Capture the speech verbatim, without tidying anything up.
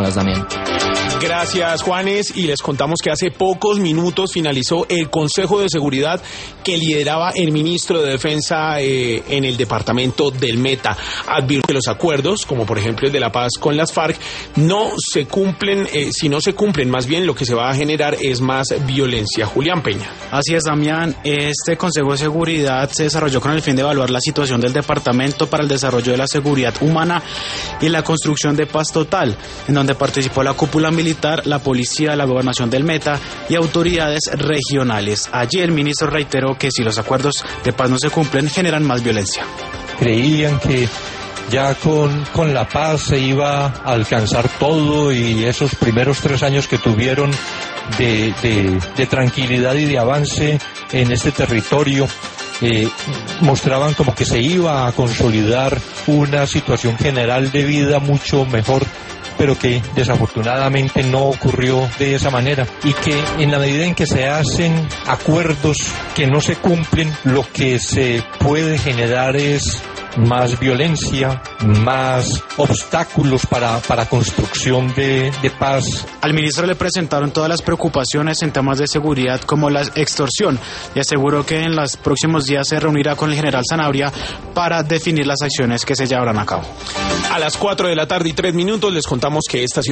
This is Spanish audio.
personas, Damián. Gracias, Juanes, y les contamos que hace pocos minutos finalizó el Consejo de Seguridad que lideraba el ministro de Defensa eh, en el departamento del Meta. Advirtió que los acuerdos, como por ejemplo el de la paz con las FARC, no se cumplen, eh, si no se cumplen, más bien lo que se va a generar es más violencia. Julián Peña. Así es, Damián. Este Consejo de Seguridad se desarrolló con el fin de evaluar la situación del departamento para el desarrollo de la seguridad humana y la construcción de paz total, en donde participó la cúpula militar, la policía, la gobernación del Meta y autoridades regionales. Allí el ministro reiteró que si los acuerdos de paz no se cumplen, generan más violencia. Creían que ya con, con la paz se iba a alcanzar todo, y esos primeros tres años que tuvieron de, de, de tranquilidad y de avance en este territorio eh, mostraban como que se iba a consolidar una situación general de vida mucho mejor, pero que desafortunadamente no ocurrió de esa manera, y que en la medida en que se hacen acuerdos que no se cumplen, lo que se puede generar es más violencia, más obstáculos para, para construcción de, de paz. Al ministro le presentaron todas las preocupaciones en temas de seguridad como la extorsión, y aseguró que en los próximos días se reunirá con el general Sanabria para definir las acciones que se llevarán a cabo. A las cuatro de la tarde y tres minutos les contamos que esta ciudad